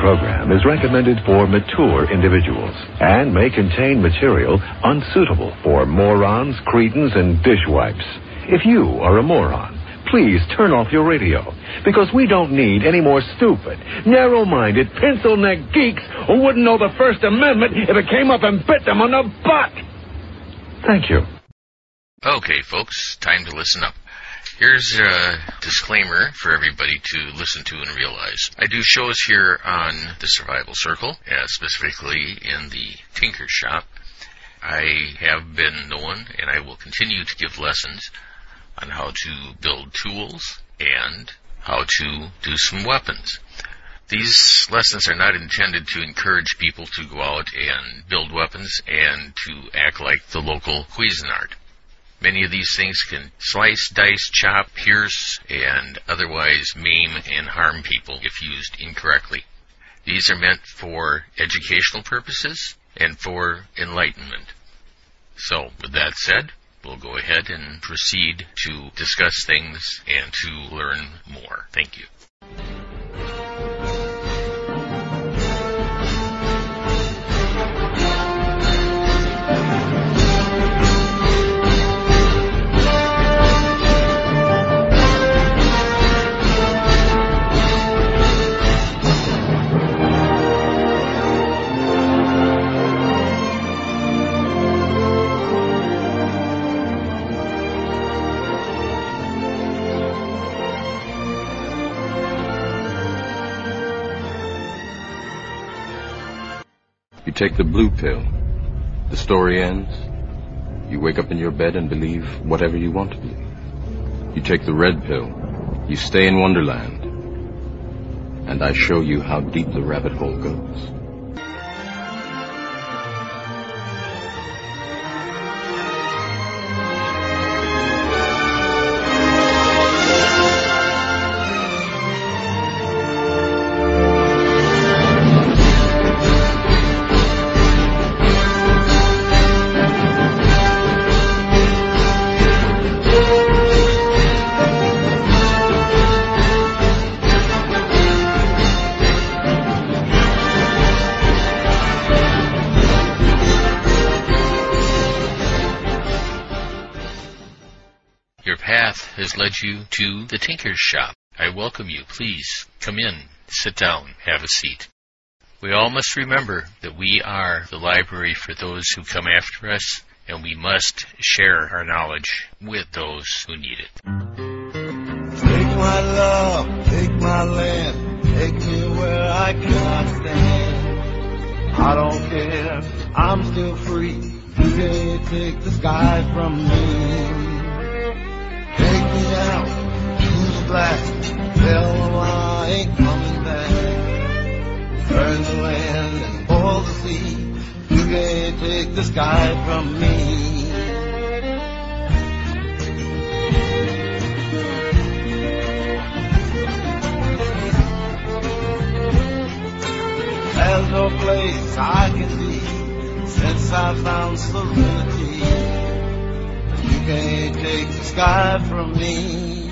program is recommended for mature individuals and may contain material unsuitable for morons, cretins, and dishwipes. If you are a moron, please turn off your radio, because we don't need any more stupid, narrow-minded, pencil-neck geeks who wouldn't know the First Amendment if it came up and bit them on the butt. Thank you. Okay, folks, time to listen up. Here's a disclaimer for everybody to listen to and realize. I do shows here on the Survival Circle, specifically in the Tinker Shop. I have been known, and I will continue to give lessons on how to build tools and how to do some weapons. These lessons are not intended to encourage people to go out and build weapons and to act like the local Cuisinart. Many of these things can slice, dice, chop, pierce, and otherwise maim and harm people if used incorrectly. These are meant for educational purposes and for enlightenment. So, with that said, we'll go ahead and proceed to discuss things and to learn more. Thank you. You take the blue pill. The story ends. You wake up in your bed and believe whatever you want to believe. You take the red pill. You stay in Wonderland. And I show you how deep the rabbit hole goes. Has led you to the Tinker's Shop. I welcome you. Please come in, sit down, have a seat. We all must remember that we are the library for those who come after us, and we must share our knowledge with those who need it. Take my love, take my land, take me where I cannot stand. I don't care, I'm still free. You can't take the sky from me. Take me down to the black, tell them I ain't coming back. Burn the land and boil the sea, you can't take the sky from me. There's no place I can be since I found serenity. You can't take the sky from me.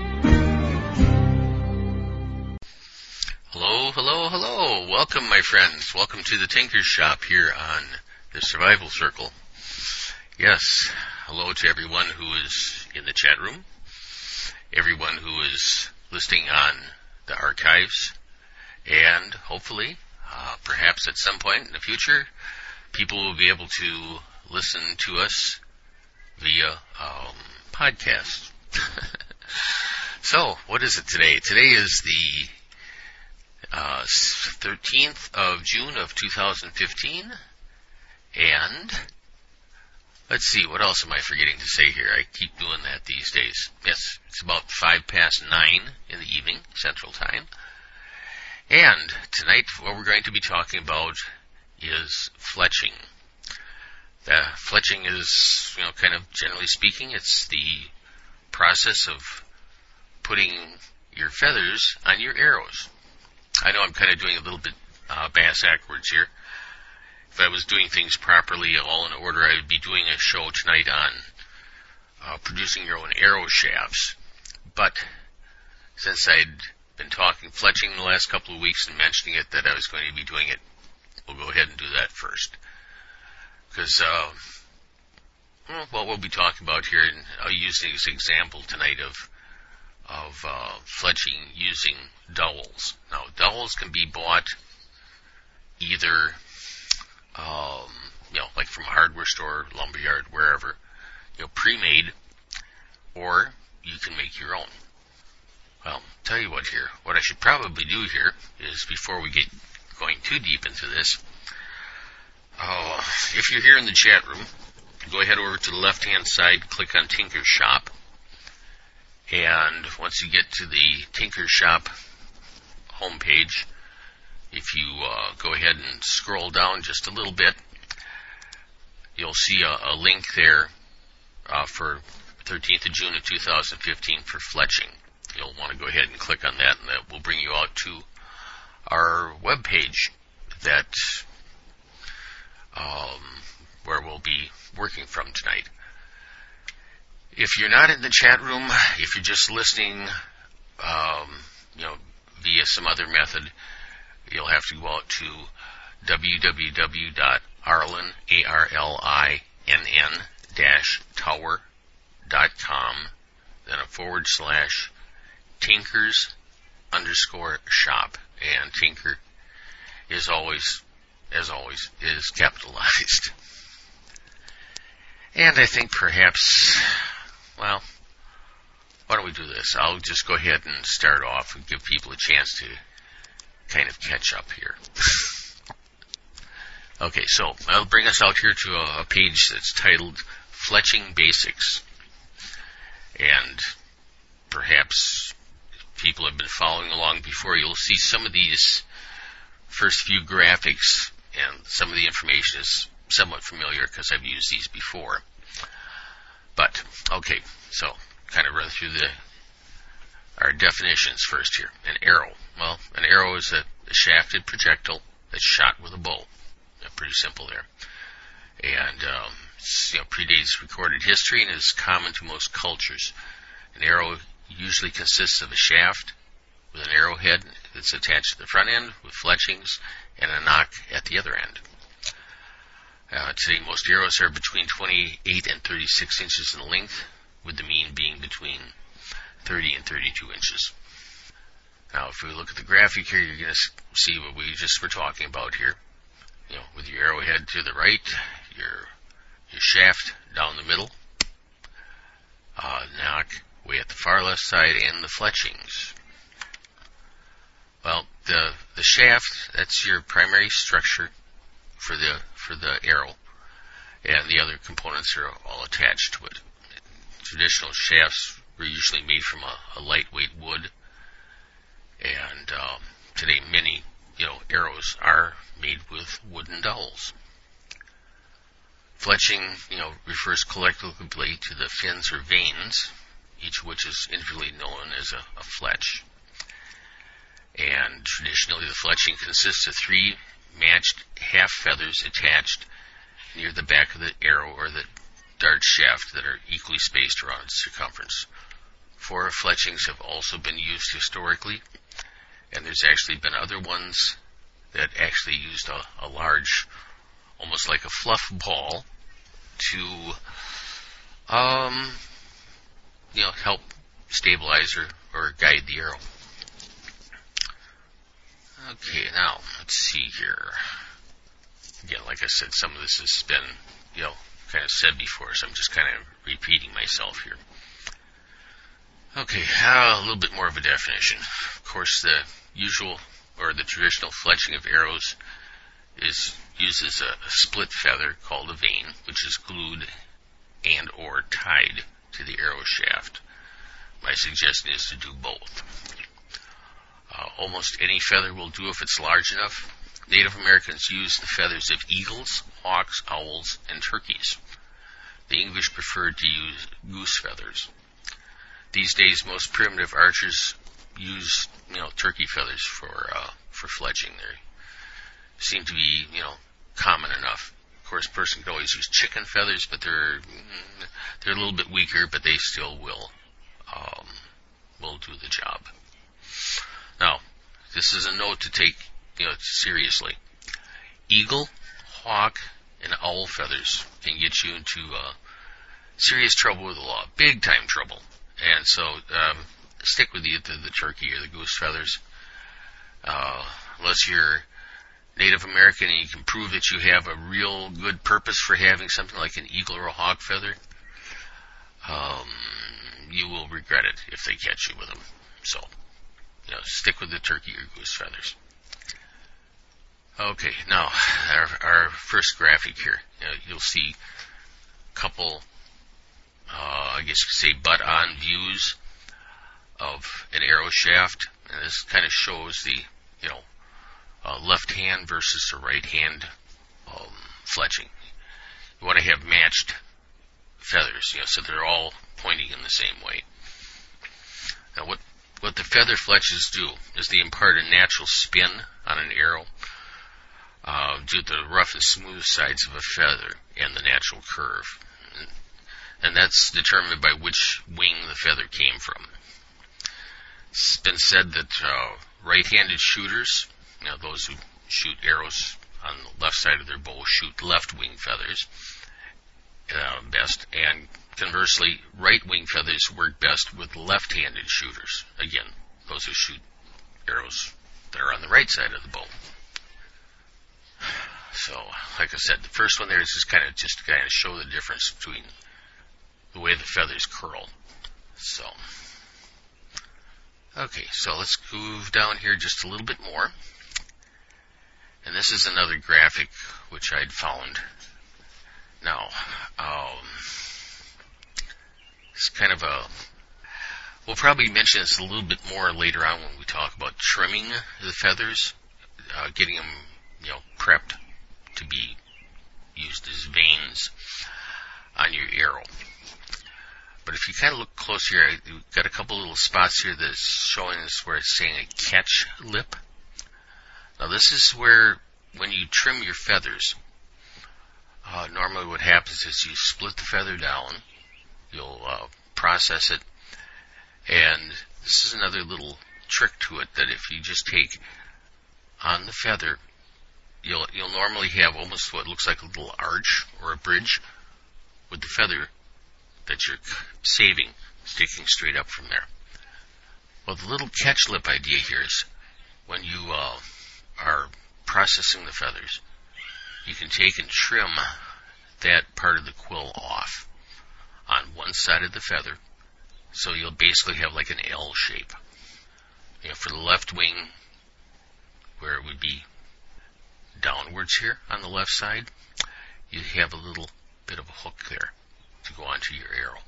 Hello, hello, hello. Welcome, my friends. Welcome to the Tinker's Shop here on the Survival Circle. Yes, hello to everyone who is in the chat room, everyone who is listening on the archives, and hopefully, perhaps at some point in the future, people will be able to listen to us via podcast. So, what is it today? Today is the 13th of June of 2015, and let's see, what else am I forgetting to say here? I keep doing that these days. Yes, it's about 9:05 in the evening, Central Time. And tonight, what we're going to be talking about is fletching. Fletching is, kind of generally speaking, it's the process of putting your feathers on your arrows. I know I'm kind of doing a little bit bass-ackwards here. If I was doing things properly, all in order, I would be doing a show tonight on producing your own arrow shafts. But since I'd been talking fletching the last couple of weeks and mentioning it that I was going to be doing it, we'll go ahead and do that first. Because what we'll be talking about here, and I'll use this example tonight of fletching using dowels. Now, dowels can be bought either, like from a hardware store, lumberyard, wherever, pre-made, or you can make your own. Well, tell you what here, what I should probably do here is, before we get going too deep into this, if you're here in the chat room, go ahead over to the left-hand side, click on Tinker's Shop, and once you get to the Tinker's Shop homepage, if you go ahead and scroll down just a little bit, you'll see a link there for 13th of June of 2015 for fletching. You'll want to go ahead and click on that, and that will bring you out to our webpage that where we'll be working from tonight. If you're not in the chat room, if you're just listening, via some other method, you'll have to go out to www.arlin, ARLINN-tower.com, then a /Tinkers_shop, and Tinker is always, as always, is capitalized. And I think perhaps, why don't we do this? I'll just go ahead and start off and give people a chance to kind of catch up here. Okay, so I'll bring us out here to a page that's titled Fletching Basics. And perhaps if people have been following along before, you'll see some of these first few graphics, and some of the information is somewhat familiar because I've used these before. But, okay, so kind of run through our definitions first here. An arrow. Well, an arrow is a shafted projectile that's shot with a bow. Pretty simple there. And predates recorded history and is common to most cultures. An arrow usually consists of a shaft with an arrowhead that's attached to the front end with fletchings and a nock at the other end. Today, most arrows are between 28 and 36 inches in length, with the mean being between 30 and 32 inches. Now, if we look at the graphic here, you're going to see what we just were talking about here. With your arrowhead to the right, your shaft down the middle, nock way at the far left side, and the fletchings. Well, the shaft, that's your primary structure for the arrow, and the other components are all attached to it. Traditional shafts were usually made from a lightweight wood, and today many arrows are made with wooden dowels. Fletching, refers collectively to the fins or veins, each of which is individually known as a fletch. And traditionally, the fletching consists of 3 matched half feathers attached near the back of the arrow or the dart shaft that are equally spaced around its circumference. 4 fletchings have also been used historically, and there's actually been other ones that actually used a large, almost like a fluff ball, to help stabilize or guide the arrow. Okay, now let's see here. Again, like I said, some of this has been kind of said before, so I'm just kind of repeating myself here. Okay, a little bit more of a definition. Of course, the usual or the traditional fletching of arrows uses a split feather called a vane, which is glued and or tied to the arrow shaft. My suggestion is to do both. Almost any feather will do if it's large enough. Native Americans used the feathers of eagles, hawks, owls, and turkeys. The English preferred to use goose feathers. These days, most primitive archers use, turkey feathers for fletching. They seem to be, common enough. Of course, a person could always use chicken feathers, but they're a little bit weaker, but they still will do the job. Now, this is a note to take seriously. Eagle, hawk, and owl feathers can get you into serious trouble with the law, big time trouble. And so stick with the turkey or the goose feathers. Unless you're Native American and you can prove that you have a real good purpose for having something like an eagle or a hawk feather, you will regret it if they catch you with them. So, stick with the turkey or goose feathers. Okay, now, our first graphic here. You'll see a couple, I guess you could say, butt-on views of an arrow shaft. And this kind of shows the, left hand versus the right hand fletching. You want to have matched feathers, so they're all pointing in the same way. Now, what the feather fletches do is they impart a natural spin on an arrow due to the rough and smooth sides of a feather and the natural curve. And that's determined by which wing the feather came from. It's been said that right-handed shooters, those who shoot arrows on the left side of their bow, shoot left wing feathers best, and conversely, right wing feathers work best with left-handed shooters. Again, those who shoot arrows that are on the right side of the bow. So, like I said, the first one there is just kind of show the difference between the way the feathers curl. So, okay, so let's move down here just a little bit more. And this is another graphic which I'd found. Now, it's kind of we'll probably mention this a little bit more later on when we talk about trimming the feathers, getting them, prepped to be used as vanes on your arrow. But if you kind of look close here, you've got a couple little spots here that's showing us where it's saying a catch lip. Now this is where, when you trim your feathers, normally what happens is you split the feather down, you'll process it, and this is another little trick to it, that if you just take on the feather, you'll normally have almost what looks like a little arch or a bridge with the feather that you're saving sticking straight up from there. Well, the little catch lip idea here is when you are processing the feathers, you can take and trim that part of the quill off on one side of the feather, so you'll basically have like an L shape. For the left wing, where it would be downwards here on the left side, you have a little bit of a hook there to go onto your arrow.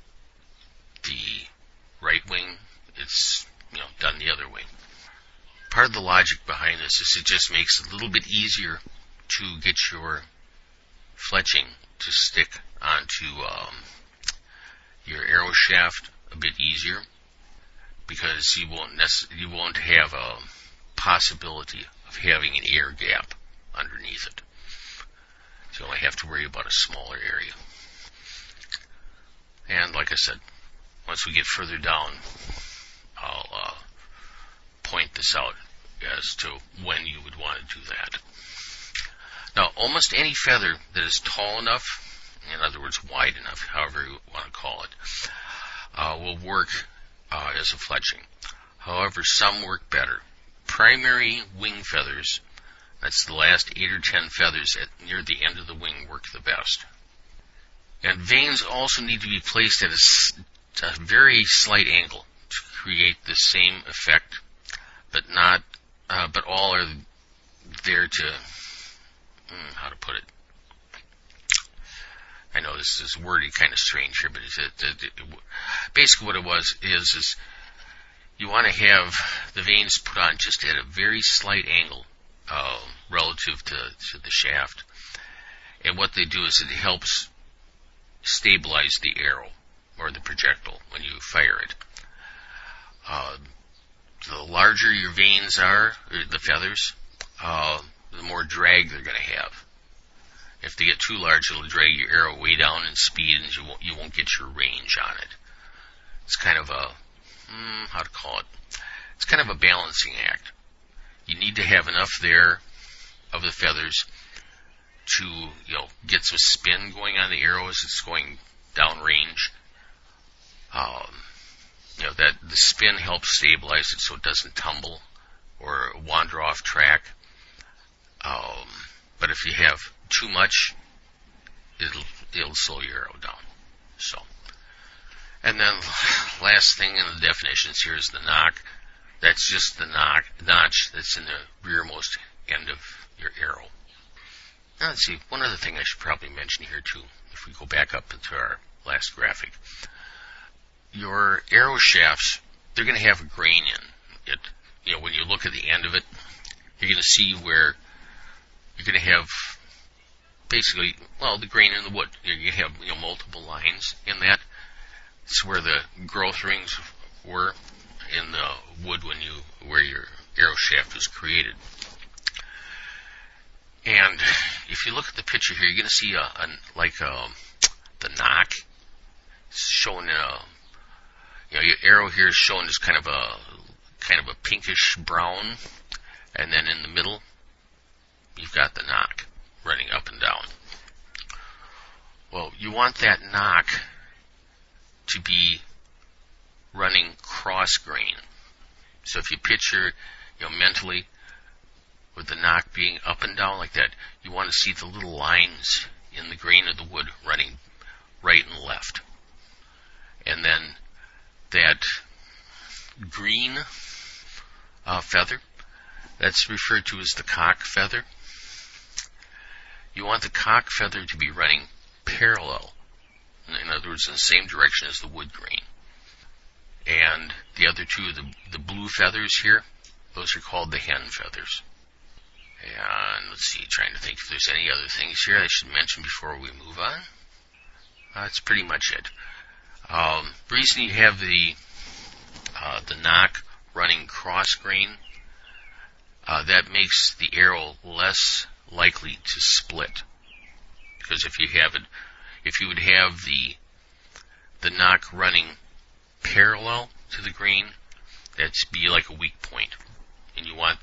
The right wing, it's done the other way. Part of the logic behind this is it just makes it a little bit easier to get your fletching to stick onto your arrow shaft a bit easier, because you won't have a possibility of having an air gap underneath it. So you only have to worry about a smaller area. And like I said, once we get further down, I'll point this out as to when you would want to do that. Now, almost any feather that is tall enough, in other words, wide enough, however you want to call it, will work as a fletching. However, some work better. Primary wing feathers, that's the last 8 or 10 feathers near the end of the wing, work the best. And vanes also need to be placed at a very slight angle to create the same effect, but all are there to, how to put it? I know this is wordy, kind of strange here, but basically what it is you want to have the vanes put on just at a very slight angle relative to the shaft. And what they do is it helps stabilize the arrow or the projectile when you fire it. The larger your vanes are, the feathers, the more drag they're going to have. If they get too large, it'll drag your arrow way down in speed, and you won't get your range on it. It's kind of a, how to call it? it's kind of a balancing act. You need to have enough there of the feathers to, get some spin going on the arrow as it's going downrange. That the spin helps stabilize it so it doesn't tumble or wander off track. But if you have too much, it'll slow your arrow down. So, and then last thing in the definitions here is the nock. That's just the notch that's in the rearmost end of your arrow. Now let's see, one other thing I should probably mention here too, if we go back up into our last graphic. Your arrow shafts, they're going to have a grain in it. When you look at the end of it, you're going to see where you're going to have basically, the grain in the wood. You have multiple lines in that. It's where the growth rings were in the wood where your arrow shaft was created. And if you look at the picture here, you're going to see the nock. It's shown your arrow here is shown as kind of a pinkish brown, and then in the middle you've got the nock running up and down. Well, you want that nock to be running cross grain. So if you picture, mentally, with the nock being up and down like that, you want to see the little lines in the grain of the wood running right and left. And then that green feather, that's referred to as the cock feather. You want the cock feather to be running parallel, in other words, in the same direction as the wood grain. And the other two, the blue feathers here, those are called the hen feathers. And let's see, trying to think if there's any other things here I should mention before we move on. That's pretty much it. The reason you have the nock running cross grain, that makes the arrow less likely to split. Because if you would have the nock running parallel to the grain, that'd be like a weak point. And you want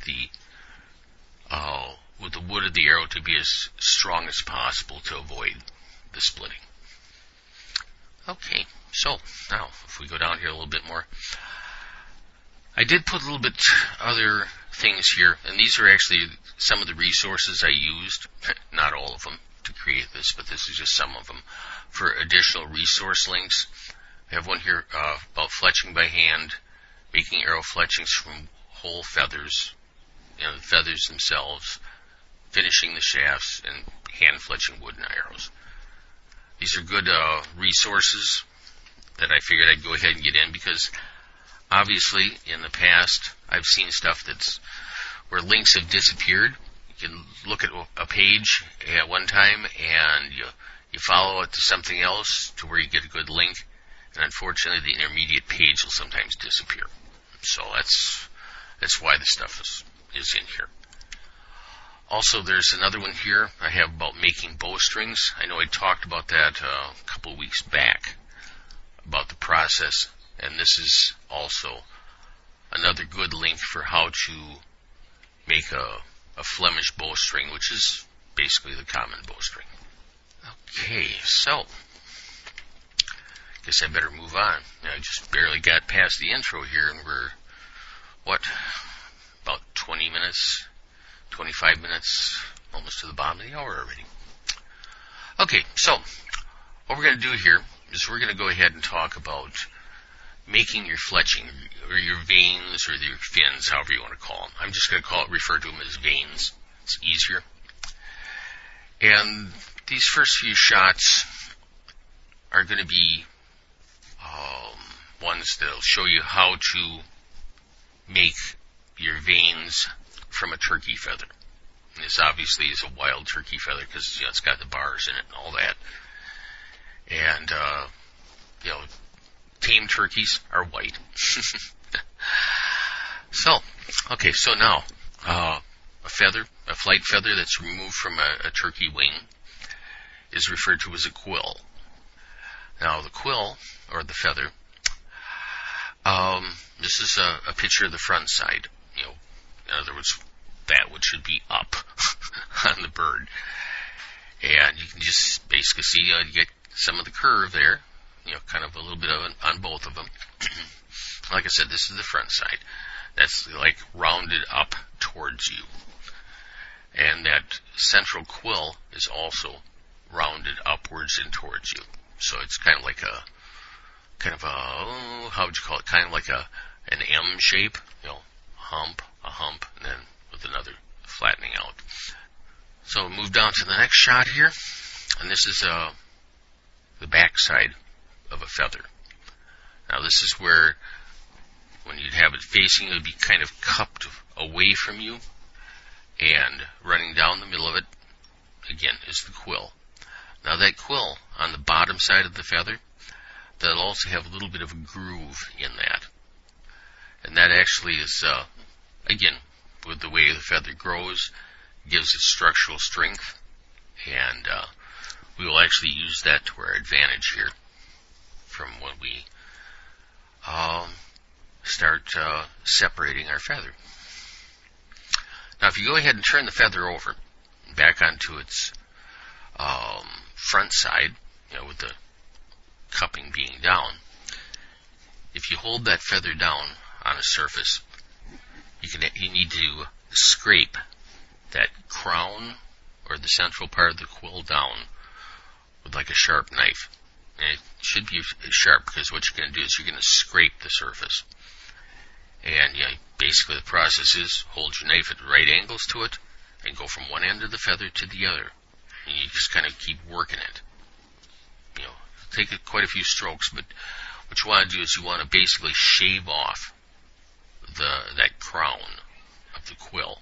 with the wood of the arrow to be as strong as possible to avoid the splitting. Okay, so now if we go down here a little bit more, I did put a little bit other things here, and these are actually some of the resources I used, not all of them, to create this, but this is just some of them, for additional resource links. I have one here about fletching by hand, making arrow fletchings from whole feathers, the feathers themselves, finishing the shafts, and hand fletching wooden arrows. These are good resources that I figured I'd go ahead and get in, because obviously in the past I've seen stuff where links have disappeared. You can look at a page at one time and you follow it to something else to where you get a good link, and unfortunately the intermediate page will sometimes disappear. So that's why the stuff is in here. Also, there's another one here I have about making bowstrings. I know I talked about that a couple of weeks back, about the process, and this is also another good link for how to make a Flemish bowstring, which is basically the common bowstring. Okay, so guess I better move on. I just barely got past the intro here, and we're, about 20 minutes, 25 minutes, almost to the bottom of the hour already. Okay, so what we're going to do here is we're going to go ahead and talk about making your fletching, or your veins, or your fins, however you want to call them. I'm just going to refer to them as veins. It's easier. And these first few shots are going to be ones that'll show you how to make your veins from a turkey feather. And this obviously is a wild turkey feather because it's got the bars in it and all that. And tame turkeys are white. So now a flight feather that's removed from a turkey wing is referred to as a quill. Now the quill, or the feather, This is a picture of the front side. In other words, that which should be up on the bird. And you can just basically see you get some of the curve there, kind of a little bit of it on both of them. Like I said, this is the front side. That's like rounded up towards you. And that central quill is also rounded upwards and towards you. So it's kind of like a how would you call it? Kind of like an M shape, a hump, and then with another flattening out. So we'll move down to the next shot here, and this is the back side of a feather. Now this is where, when you'd have it facing, it would be kind of cupped away from you, and running down the middle of it, again, is the quill. Now that quill on the bottom side of the feather, that'll also have a little bit of a groove in that. And that actually is, again, with the way the feather grows, gives it structural strength, and we will actually use that to our advantage here from when we start separating our feather. Now if you go ahead and turn the feather over back onto its front side, with the cupping being down, if you hold that feather down on a surface, you need to scrape that crown or the central part of the quill down with like a sharp knife. And it should be sharp, because what you're going to do is you're going to scrape the surface. And basically the process is hold your knife at right angles to it and go from one end of the feather to the other. And you just kind of keep working it. Take quite a few strokes, but what you want to do is you want to basically shave off that crown of the quill.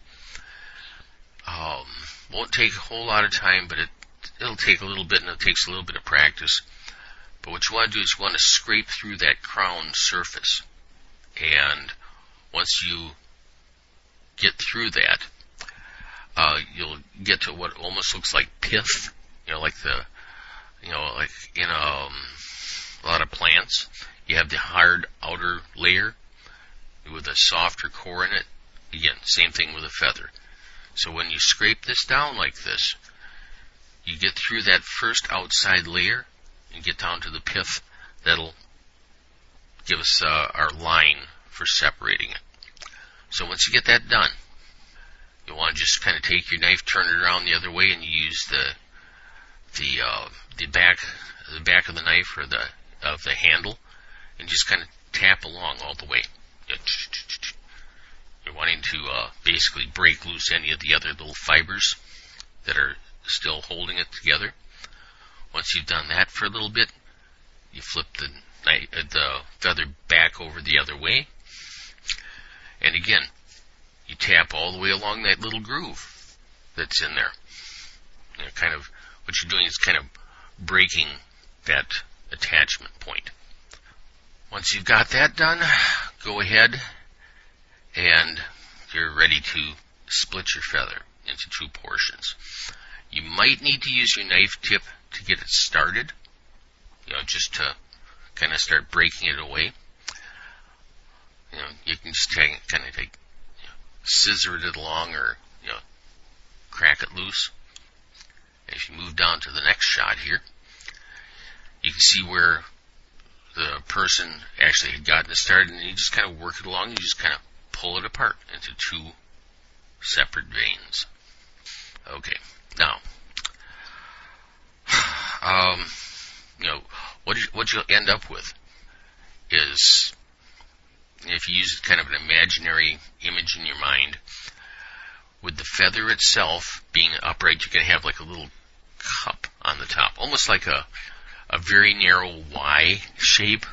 Won't take a whole lot of time, but it'll take a little bit, and it takes a little bit of practice. But what you want to do is you want to scrape through that crown surface. And once you get through that, you'll get to what almost looks like pith, like in a lot of plants, you have the hard outer layer with a softer core in it. Again, same thing with a feather. So when you scrape this down like this, you get through that first outside layer and get down to the pith. That'll give us our line for separating it. So once you get that done, you want to just kind of take your knife, turn it around the other way, and you use the back of the knife or the handle, and just kind of tap along all the way. You're wanting to basically break loose any of the other little fibers that are still holding it together. Once you've done that for a little bit, you flip the feather back over the other way, and again, you tap all the way along that little groove that's in there. Kind of what you're doing is kind of breaking that attachment point. Once you've got that done, go ahead and you're ready to split your feather into two portions. You might need to use your knife tip to get it started, just to kind of start breaking it away. You can just kind of scissor it along, or crack it loose. If you move down to the next shot here, you can see where the person actually had gotten it started, and you just kind of work it along. You just kind of pull it apart into two separate veins. Okay, now, what you'll end up with is, if you use kind of an imaginary image in your mind, with the feather itself being upright, you can have like a little cup on the top, almost like a very narrow Y shape.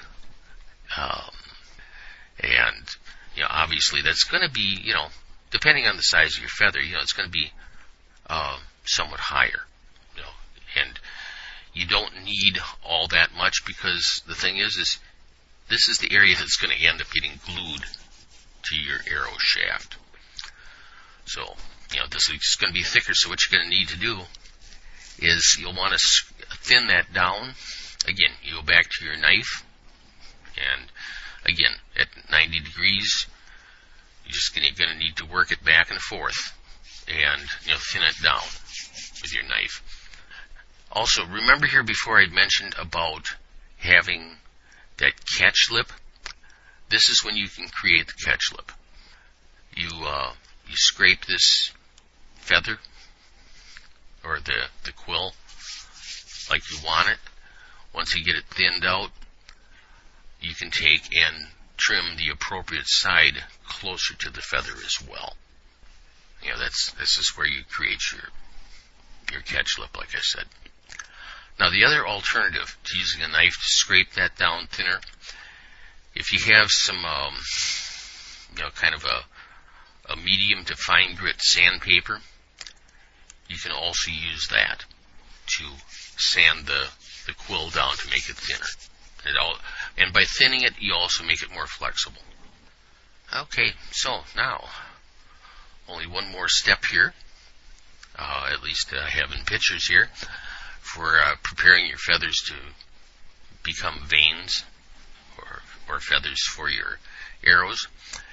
And obviously that's going to be, depending on the size of your feather, it's going to be somewhat higher. And you don't need all that much, because the thing is this is the area that's going to end up getting glued to your arrow shaft. So, this is going to be thicker, so what you're going to need to do is you'll want to thin that down. Again, you go back to your knife, and Again, at 90 degrees, you're just going to need to work it back and forth and thin it down with your knife. Also, remember here before I mentioned about having that catch lip? This is when you can create the catch lip. You scrape this feather or the quill like you want it. Once you get it thinned out, you can take and trim the appropriate side closer to the feather as well. This is where you create your catch lip, like I said. Now, the other alternative to using a knife to scrape that down thinner, if you have some, kind of a medium to fine grit sandpaper, you can also use that to sand the quill down to make it thinner. And by thinning it, you also make it more flexible. Okay, so now, only one more step here, at least I have in pictures here, for preparing your feathers to become vanes or feathers for your arrows.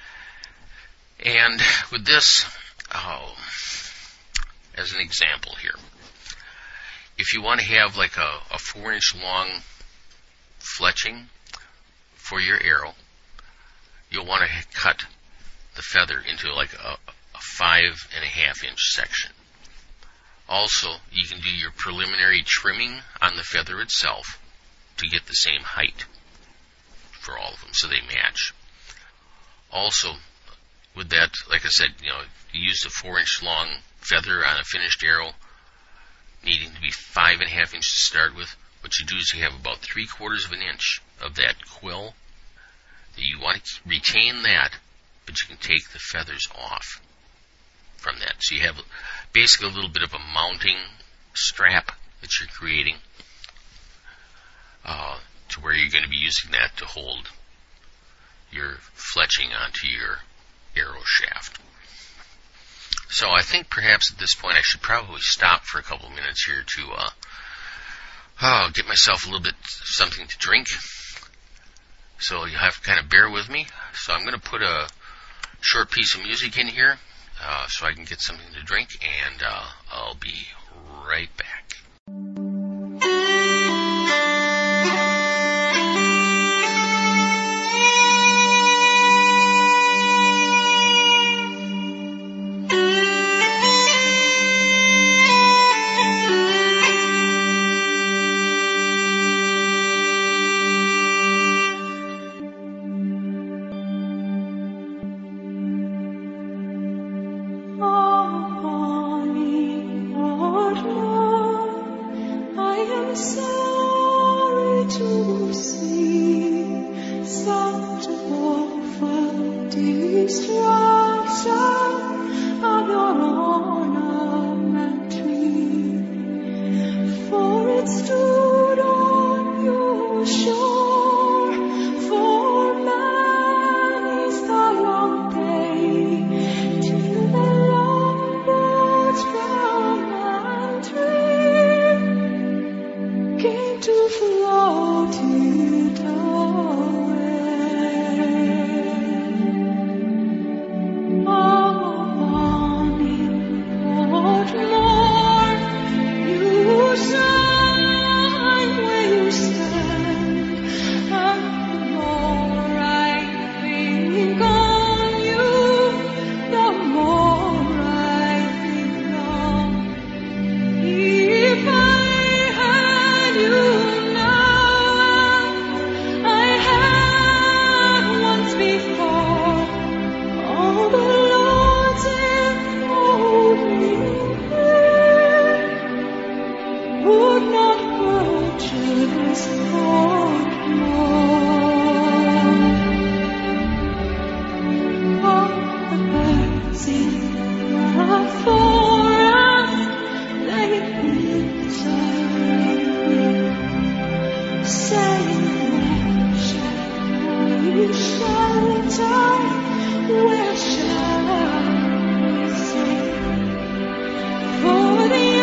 And with this, as an example here, if you want to have like a 4-inch long fletching for your arrow, you'll want to cut the feather into like a 5.5-inch section. Also, you can do your preliminary trimming on the feather itself to get the same height for all of them so they match. Also, with that, like I said, you use the 4-inch long feather on a finished arrow, needing to be 5.5 inches to start with. What you do is you have about 3/4 of an inch of that quill. You want to retain that, but you can take the feathers off from that. So you have basically a little bit of a mounting strap that you're creating to where you're going to be using that to hold your fletching onto your arrow shaft. So I think perhaps at this point I should probably stop for a couple of minutes here to get myself a little bit something to drink. So you have to kind of bear with me. So I'm going to put a short piece of music in here so I can get something to drink, and I'll be right back.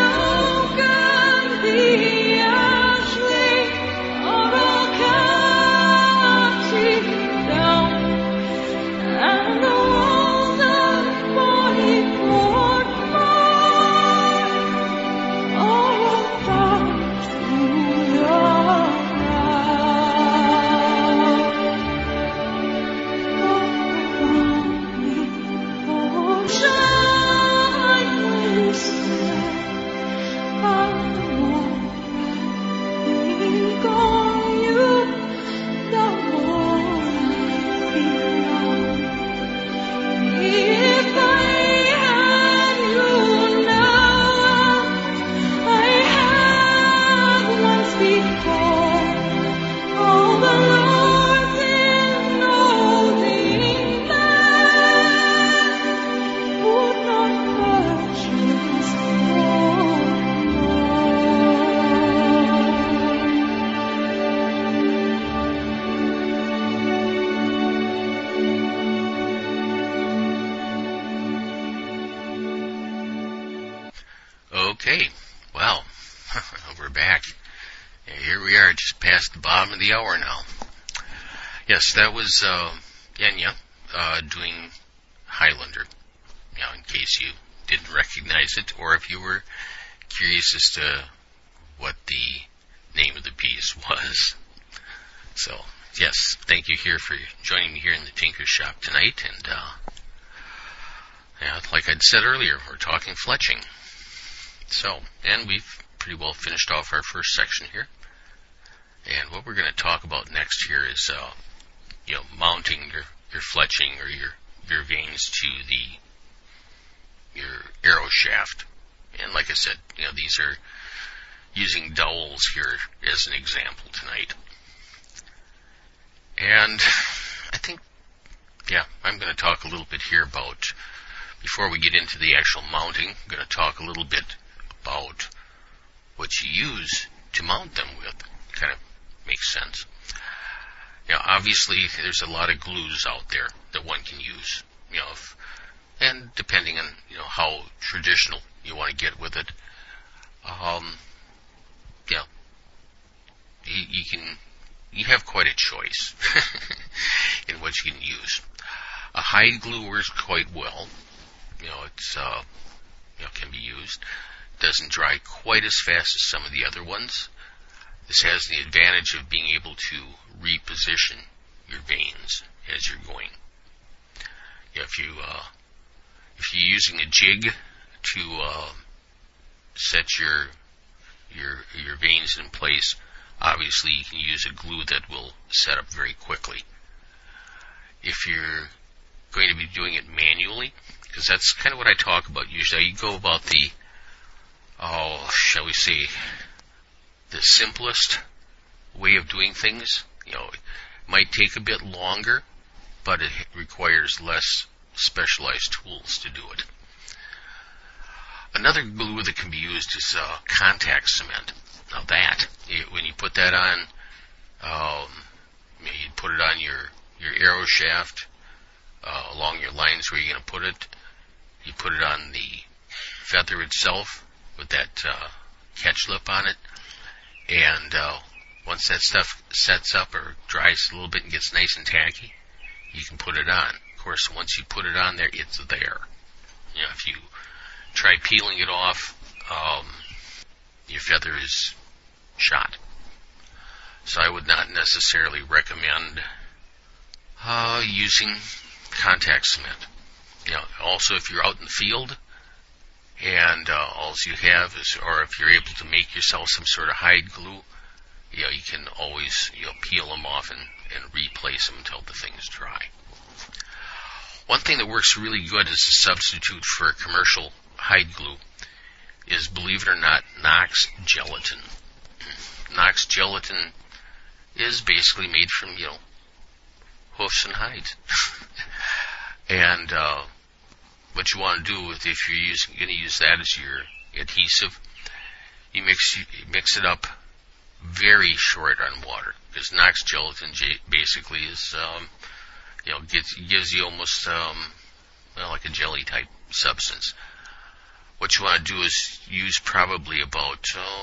For the young and the ashly are all come. Okay, well, we're back. And here we are, just past the bottom of the hour now. Yes, that was Enya doing Highlander. Now, in case you didn't recognize it, or if you were curious as to what the name of the piece was. So, yes, thank you here for joining me here in the Tinker's Shop tonight. And, like I'd said earlier, we're talking fletching. So, and we've pretty well finished off our first section here. And what we're going to talk about next here is, mounting your fletching or your vanes to your arrow shaft. And like I said, these are using dowels here as an example tonight. And I think, I'm going to talk a little bit here about, before we get into the actual mounting, I'm going to talk a little bit about what you use to mount them with. Kind of makes sense. Obviously, there's a lot of glues out there that one can use, and depending on, how traditional you want to get with it, you have quite a choice in what you can use. A hide glue works quite well. It's, can be used. Doesn't dry quite as fast as some of the other ones. This has the advantage of being able to reposition your vanes as you're going. If you're using a jig to set your vanes in place, obviously you can use a glue that will set up very quickly. If you're going to be doing it manually, because that's kind of what I talk about usually, you go about the, shall we say, the simplest way of doing things. It might take a bit longer, but it requires less specialized tools to do it. Another glue that can be used is contact cement. Now when you put that on, you put it on your arrow shaft, along your lines where you're going to put it. You put it on the feather itself with that catch lip on it. And once that stuff sets up or dries a little bit and gets nice and tacky, you can put it on. Of course, once you put it on there, it's there. If you try peeling it off, your feather is shot. So I would not necessarily recommend using contact cement. Also, if you're out in the field and all you have is, or if you're able to make yourself some sort of hide glue, you can always peel them off and replace them until the thing's dry. One thing that works really good as a substitute for commercial hide glue is, believe it or not, Knox gelatin. Knox gelatin is basically made from, hoofs and hides. And what you want to do if you're going to use that as your adhesive, you mix it up very short on water, because Knox gelatin basically is, gives you almost like a jelly type substance. What you want to do is use probably about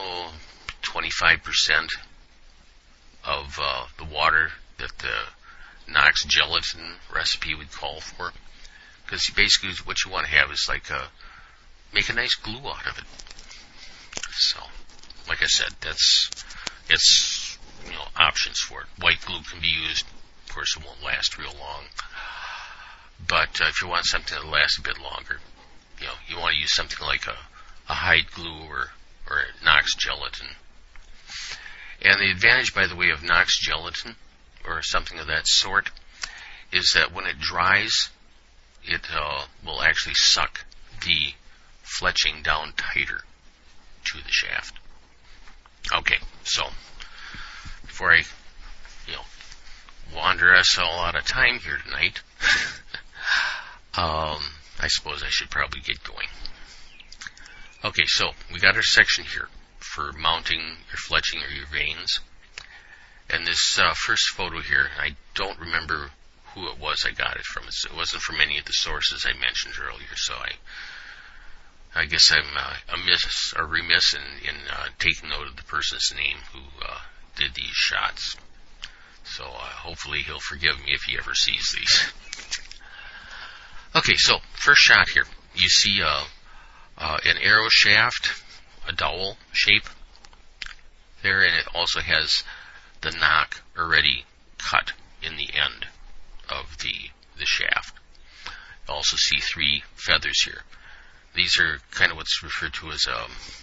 25% of the water that the Knox gelatin recipe would call for. Because basically what you want to have is make a nice glue out of it. So, like I said, it's options for it. White glue can be used. Of course, it won't last real long. But if you want something that lasts a bit longer, you want to use something like a hide glue or Knox gelatin. And the advantage, by the way, of Knox gelatin or something of that sort is that when it dries, it will actually suck the fletching down tighter to the shaft. Okay, so before I, wander us all out of time here tonight, I suppose I should probably get going. Okay, so we got our section here for mounting your fletching or your vanes. And this first photo here, I don't remember who it was I got it from. It wasn't from any of the sources I mentioned earlier, so I guess I'm remiss in taking note of the person's name who did these shots. So hopefully he'll forgive me if he ever sees these. Okay, so first shot here. You see an arrow shaft, a dowel shape there, and it also has the knock already cut in the end of the shaft. You also see 3 feathers here. These are kind of what's referred to as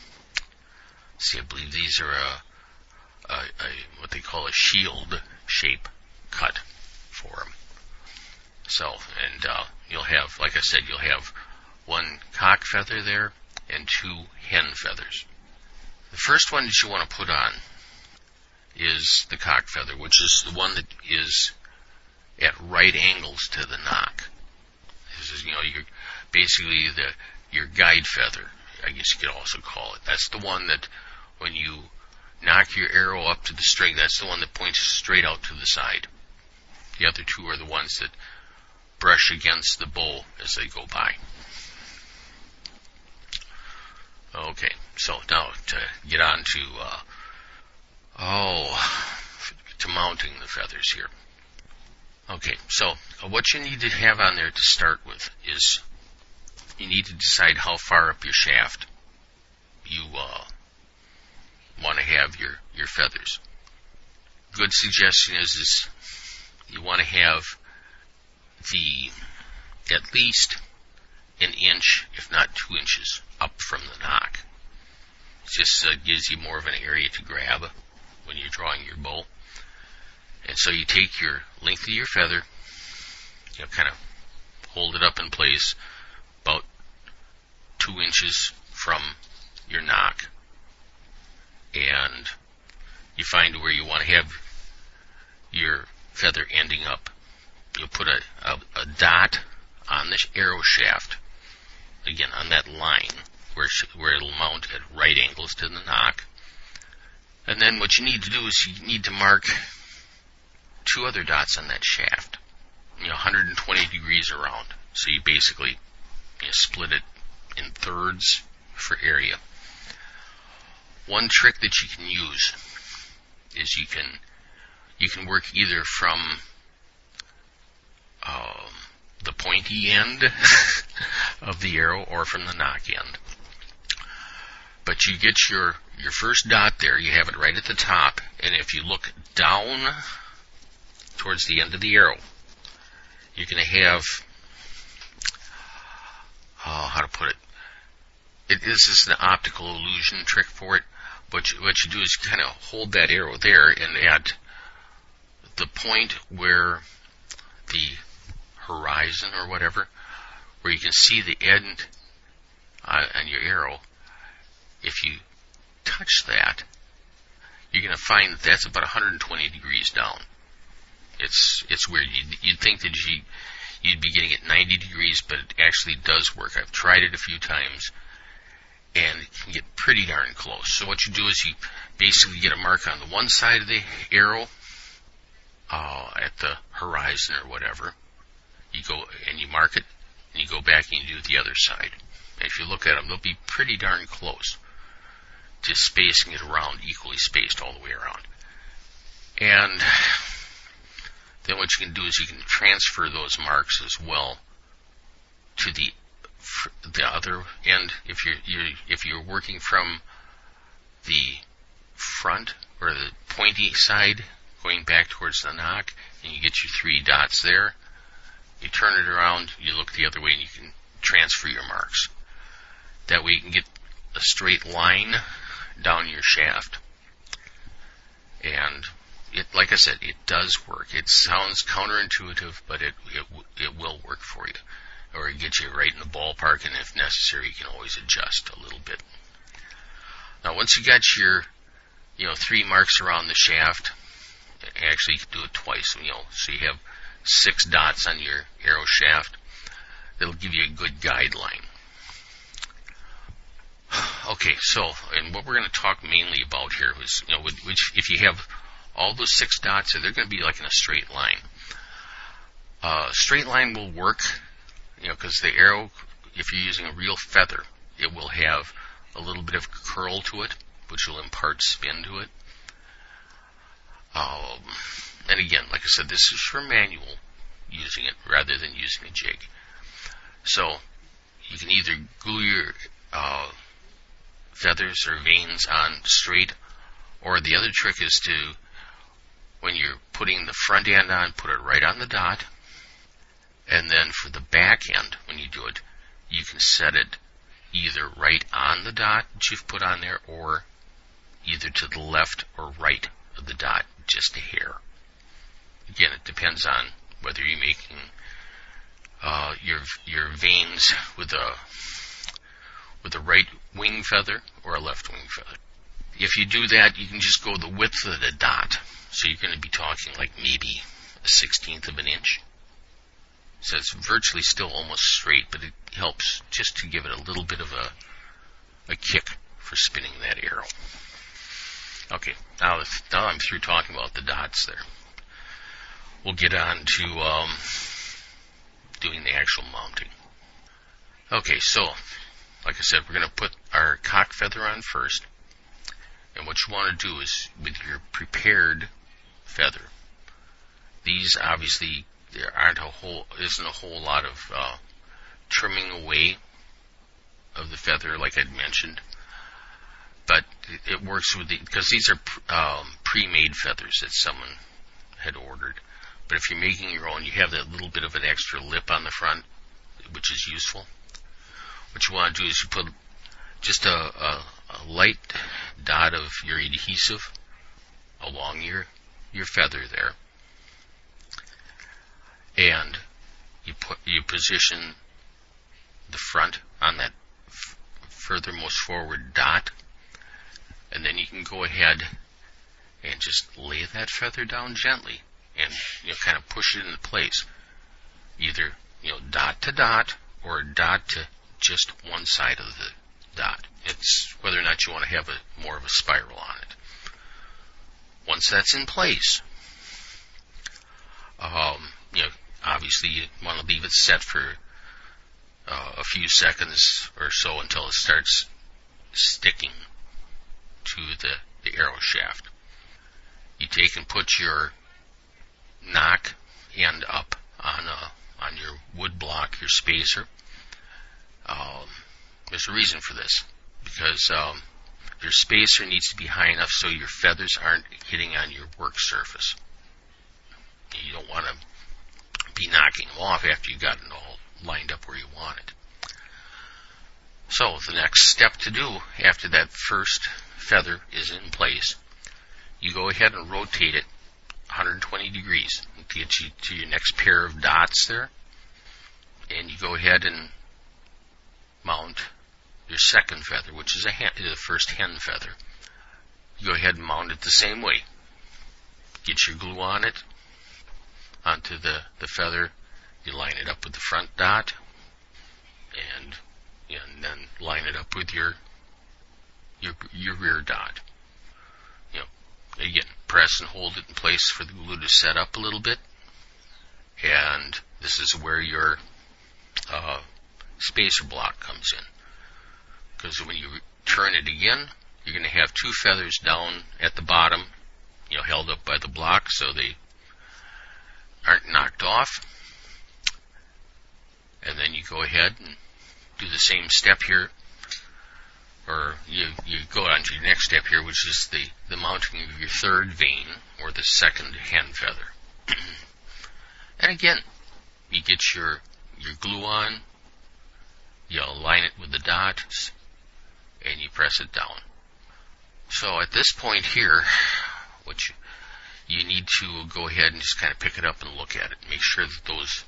I believe these are what they call a shield shape cut for them. So, and you'll have, like I said, you'll have 1 cock feather there and 2 hen feathers. The first one that you want to put on is the cock feather, which is the one that is at right angles to the knock. This is, you're basically your guide feather, I guess you could also call it. That's the one that when you knock your arrow up to the string, that's the one that points straight out to the side. The other 2 are the ones that brush against the bow as they go by. Okay, so now to get on to mounting the feathers here. Okay, so what you need to have on there to start with is you need to decide how far up your shaft you want to have your feathers. Good suggestion is you want to have at least an inch, if not 2 inches, up from the knock. It just gives you more of an area to grab when you're drawing your bow. And so you take your length of your feather, kind of hold it up in place about 2 inches from your knock, and you find where you want to have your feather ending up. You'll put a dot on the arrow shaft, again on that line where it'll mount at right angles to the knock. And then what you need to do is you need to mark 2 other dots on that shaft, 120 degrees around. So you basically split it in thirds for area. One trick that you can use is you can work either from the pointy end of the arrow or from the knock end. But you get your first dot there, you have it right at the top, and if you look down towards the end of the arrow, you're going to have, how to put it, this is an optical illusion trick for it, but what you do is kind of hold that arrow there, and at the point where the horizon or whatever, where you can see the end on your arrow, if you touch that, you're going to find that that's about 120 degrees down. It's weird. You'd think that you'd be getting it 90 degrees, but it actually does work. I've tried it a few times, and it can get pretty darn close. So what you do is you basically get a mark on the one side of the arrow, at the horizon or whatever. You go and you mark it, and you go back and you do the other side. And if you look at them, they'll be pretty darn close to spacing it around, equally spaced all the way around. And then what you can do is you can transfer those marks as well to the other end. If you're working from the front or the pointy side, going back towards the knock, and you get your 3 dots there, you turn it around, you look the other way, and you can transfer your marks. That way you can get a straight line down your shaft. And like I said, it does work. It sounds counterintuitive, but it will work for you. Or it gets you right in the ballpark, and if necessary, you can always adjust a little bit. Now, once you got your 3 marks around the shaft, actually you can do it twice, so you have 6 dots on your arrow shaft. That'll give you a good guideline. Okay, so, and what we're going to talk mainly about here is, if you have all those 6 dots, they're going to be like in a straight line. Straight line will work, because the arrow, if you're using a real feather, it will have a little bit of curl to it, which will impart spin to it. And again, like I said, this is for manual using it rather than using a jig. So you can either glue your feathers or vanes on straight, or the other trick is to, when you're putting the front end on, put it right on the dot, and then for the back end, when you do it, you can set it either right on the dot that you've put on there, or either to the left or right of the dot, just a hair. Again, it depends on whether you're making your vanes with a right wing feather or a left wing feather. If you do that, you can just go the width of the dot. So you're going to be talking like maybe a 1/16 of an inch. So it's virtually still almost straight, but it helps just to give it a little bit of a kick for spinning that arrow. Okay, now I'm through talking about the dots there. We'll get on to doing the actual mounting. Okay, so like I said, we're going to put our cock feather on first. And what you want to do is, with your prepared feather, these obviously, there isn't a whole lot of trimming away of the feather like I'd mentioned. But it works with because these are pre-made feathers that someone had ordered. But if you're making your own, you have that little bit of an extra lip on the front, which is useful. What you want to do is you put just a light dot of your adhesive along your feather there, and you position the front on that furthermost forward dot, and then you can go ahead and just lay that feather down gently and kind of push it into place, either dot to dot or dot to just one side of the dot. It's whether or not you want to have more of a spiral on it. Once that's in place, obviously you want to leave it set for a few seconds or so until it starts sticking to the arrow shaft. You take and put your knock end up on your wood block, your spacer. There's a reason for this, because your spacer needs to be high enough so your feathers aren't hitting on your work surface. You don't want to be knocking them off after you've got it all lined up where you want it. So the next step to do after that first feather is in place, you go ahead and rotate it 120 degrees to get you to your next pair of dots there, and you go ahead and mount your second feather, which is the first hen feather. You go ahead and mount it the same way. Get your glue on it, onto the feather. You line it up with the front dot, and then line it up with your rear dot. Again, press and hold it in place for the glue to set up a little bit, and this is where your spacer block comes in. Because when you turn it again, you're going to have two feathers down at the bottom, held up by the block so they aren't knocked off. And then you go ahead and do the same step here, or you go on to your next step here, which is the mounting of your third vane, or the second hen feather. And again, you get your glue on, you align it with the dots, and you press it down. So at this point here, you need to go ahead and just kind of pick it up and look at it. Make sure that those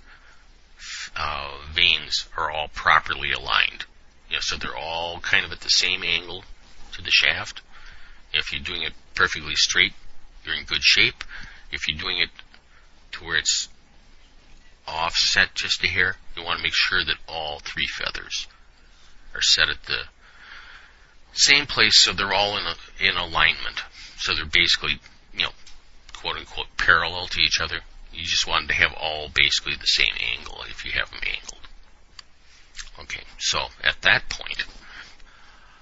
vanes are all properly aligned. So they're all kind of at the same angle to the shaft. If you're doing it perfectly straight, you're in good shape. If you're doing it to where it's offset just a hair, you want to make sure that all three feathers are set at the same place, so they're all in alignment. So they're basically, quote unquote, parallel to each other. You just want to have all basically the same angle if you have them angled. Okay, so at that point,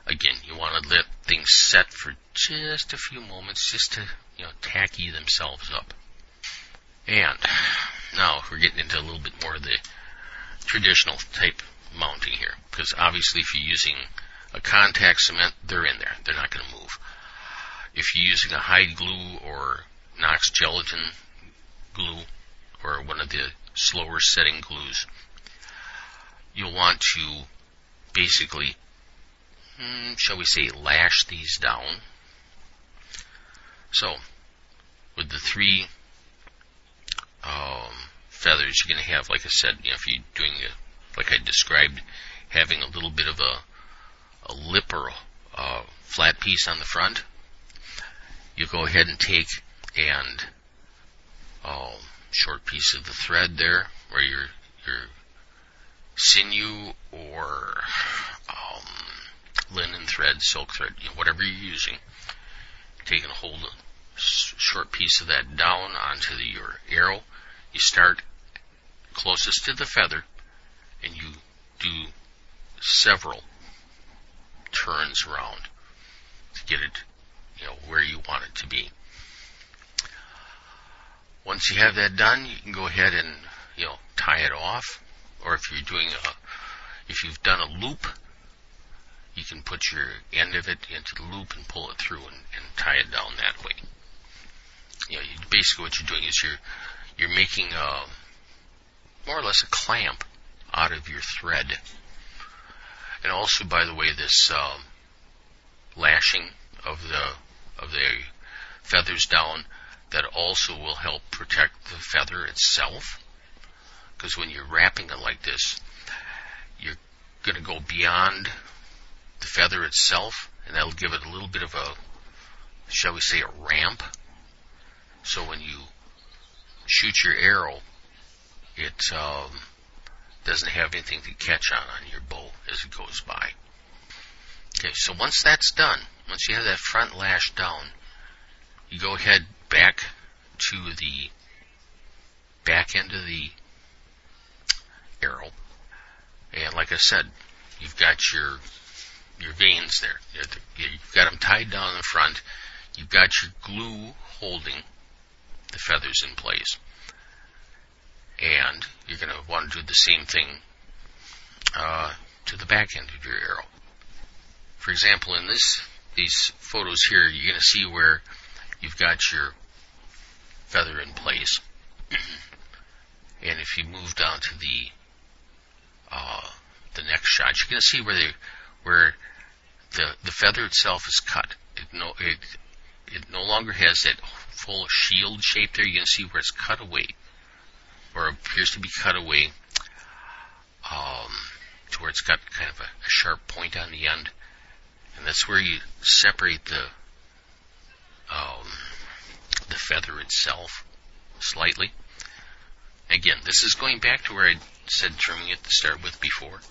Again, you want to let things set for just a few moments, just to, tacky themselves up. And now we're getting into a little bit more of the traditional type mounting here, because obviously if you're using a contact cement, they're in there. They're not going to move. If you're using a hide glue or Knox gelatin glue or one of the slower setting glues, you'll want to basically, shall we say, lash these down. So, with the three feathers, you're going to have, like I said, if you're doing, like I described, having a little bit of a lip or a flat piece on the front, you go ahead and take and short piece of the thread there, or your sinew or linen thread, silk thread, whatever you're using, take and hold a short piece of that down onto your arrow. You start closest to the feather, and you do several turns around to get it, where you want it to be. Once you have that done, you can go ahead and, tie it off. Or if you've done a loop, you can put your end of it into the loop and pull it through and tie it down that way. Basically what you're doing is you're making more or less a clamp out of your thread. And also, by the way, this lashing of the feathers down, that also will help protect the feather itself. Because when you're wrapping it like this, you're going to go beyond the feather itself, and that'll give it a little bit of a, shall we say, a ramp. So when you shoot your arrow, it doesn't have anything to catch on your bow as it goes by. Okay, so once that's done, once you have that front lash down, you go ahead back to the back end of the arrow, and like I said, you've got your veins there. You've got them tied down in the front. You've got your glue holding the feathers in place, and you're going to want to do the same thing to the back end of your arrow. For example, in these photos here, you're going to see where you've got your feather in place, and if you move down to the next shot, you're going to see where the feather itself is cut. It no longer has that full shield shape there. You're going to see where it's cut away, or appears to be cut away, to where it's got kind of a sharp point on the end, and that's where you separate the feather itself slightly. Again, this is going back to where I said trimming it to start with before.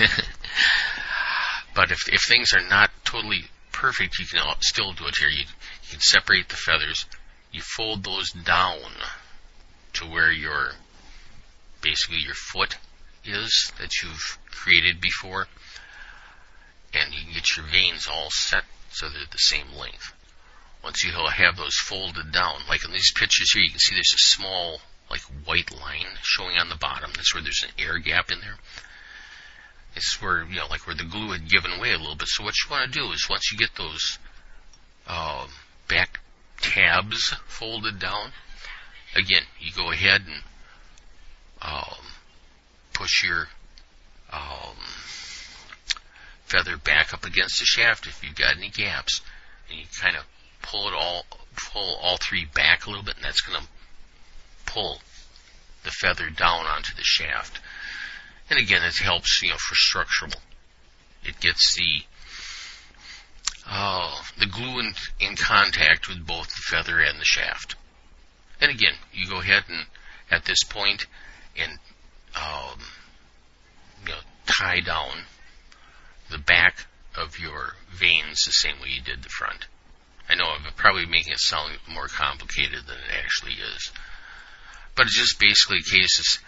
But if things are not totally perfect, you can still do it here. You can separate the feathers. You fold those down to where basically your foot is that you've created before, and you can get your veins all set so they're the same length. Once you have those folded down, like in these pictures here, you can see there's a small white line showing on the bottom. That's where there's an air gap in there. It's where, where the glue had given away a little bit. So what you want to do is, once you get those back tabs folded down, again, you go ahead and push your feather back up against the shaft if you've got any gaps, and you kind of pull all three back a little bit, and that's going to pull the feather down onto the shaft. And again, it helps, for structural. It gets the glue in contact with both the feather and the shaft. And again, you go ahead and at this point and tie down the back of your veins the same way you did the front. I know I'm probably making it sound more complicated than it actually is, but it's just basically cases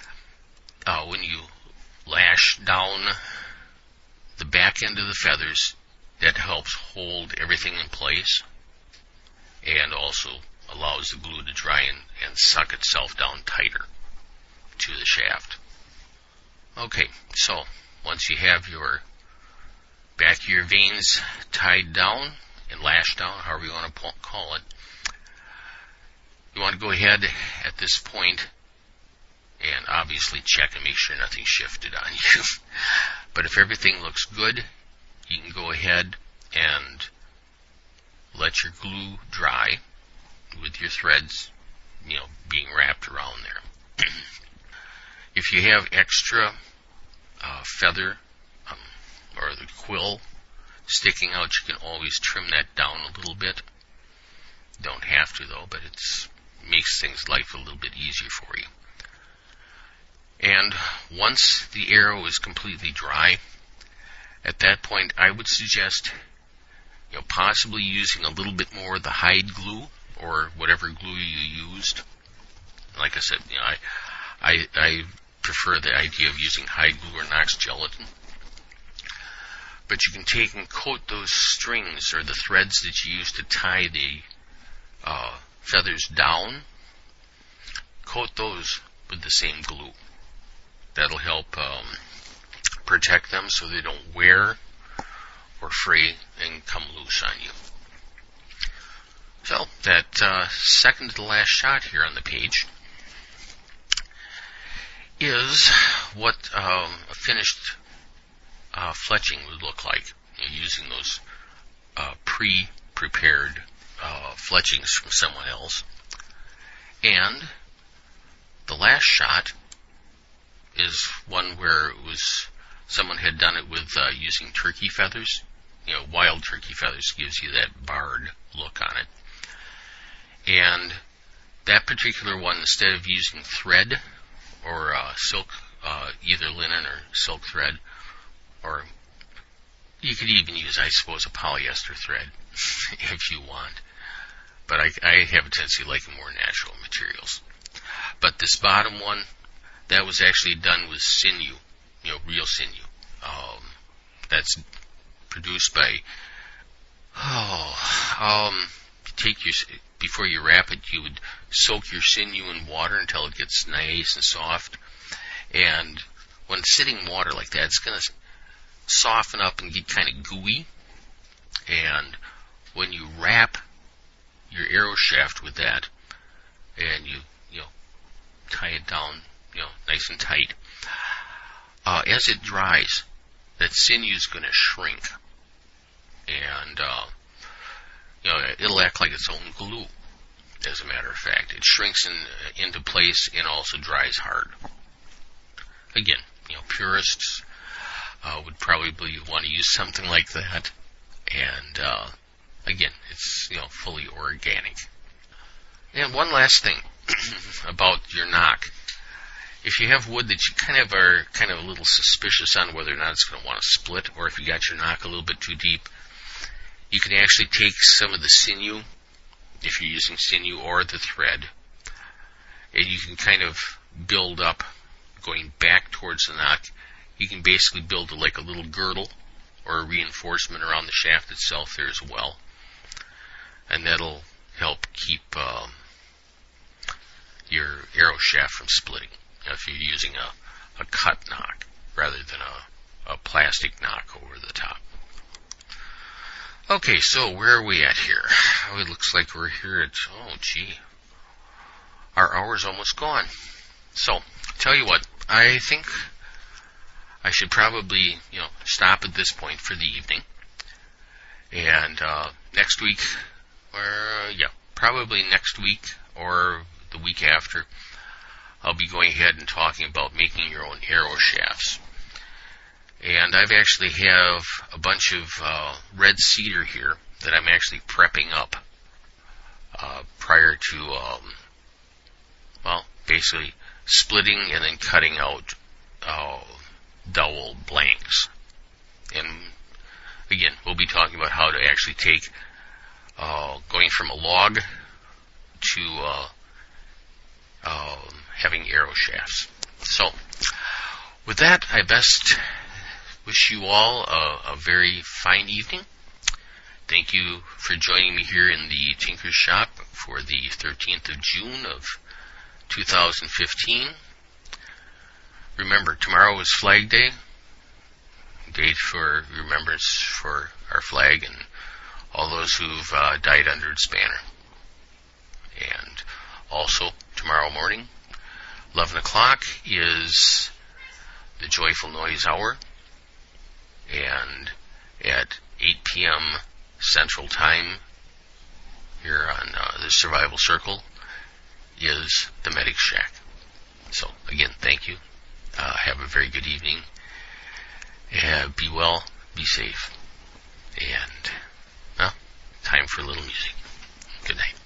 when you lash down the back end of the feathers that helps hold everything in place and also allows the glue to dry and suck itself down tighter to the shaft. Okay, so once you have your back of your vanes tied down and lashed down, however you want to call it, you want to go ahead at this point and obviously check and make sure nothing shifted on you. But if everything looks good, you can go ahead and let your glue dry with your threads, being wrapped around there. If you have extra feather or the quill sticking out, you can always trim that down a little bit. Don't have to though, but it makes things life a little bit easier for you. And once the arrow is completely dry, at that point I would suggest possibly using a little bit more of the hide glue or whatever glue you used. Like I said, I prefer the idea of using hide glue or Knox gelatin. But you can take and coat those strings or the threads that you use to tie the feathers down, coat those with the same glue. That'll help protect them so they don't wear or fray and come loose on you. So that second to the last shot here on the page is what a finished fletching would look like, using those pre-prepared fletchings from someone else. And the last shot is one where it was someone had done it with using turkey feathers. Wild turkey feathers gives you that barred look on it. And that particular one, instead of using thread or silk, either linen or silk thread, or you could even use, I suppose, a polyester thread if you want. But I have a tendency to like more natural materials. But this bottom one, that was actually done with sinew, real sinew. That's produced by, before you wrap it, you would soak your sinew in water until it gets nice and soft. And when it's sitting in water like that, it's going to soften up and get kind of gooey. And when you wrap your arrow shaft with that, and you tie it down, nice and tight, as it dries, that sinew is going to shrink, and it'll act like its own glue. As a matter of fact, it shrinks into place and also dries hard. Again, purists would probably want to use something like that, and again, it's fully organic. And one last thing about your knock. If you have wood that you kind of are a little suspicious on whether or not it's going to want to split, or if you got your knock a little bit too deep, you can actually take some of the sinew, if you're using sinew, or the thread, and you can kind of build up, going back towards the knock. You can basically build like a little girdle or a reinforcement around the shaft itself there as well, and that'll help keep your arrow shaft from splitting if you're using a cut knock rather than a plastic knock over the top. Okay, so where are we at here? Oh, it looks like we're here at, our hour's almost gone. So, tell you what, I think I should probably, stop at this point for the evening. And next week, probably next week or the week after, I'll be going ahead and talking about making your own arrow shafts. And I've actually have a bunch of red cedar here that I'm actually prepping up prior to, basically splitting and then cutting out dowel blanks. And again, we'll be talking about how to actually take going from a log to having arrow shafts. So, with that, I best wish you all a very fine evening, thank you for joining me here in the Tinker's Shop for the 13th of June of 2015. Remember, tomorrow is Flag Day, date for remembrance for our flag and all those who've died under its banner. And also, tomorrow morning, 11 o'clock is the Joyful Noise Hour, and at 8 p.m. Central Time here on the Survival Circle is the Medic Shack. So, again, thank you. Have a very good evening. Be well, be safe, and time for a little music. Good night.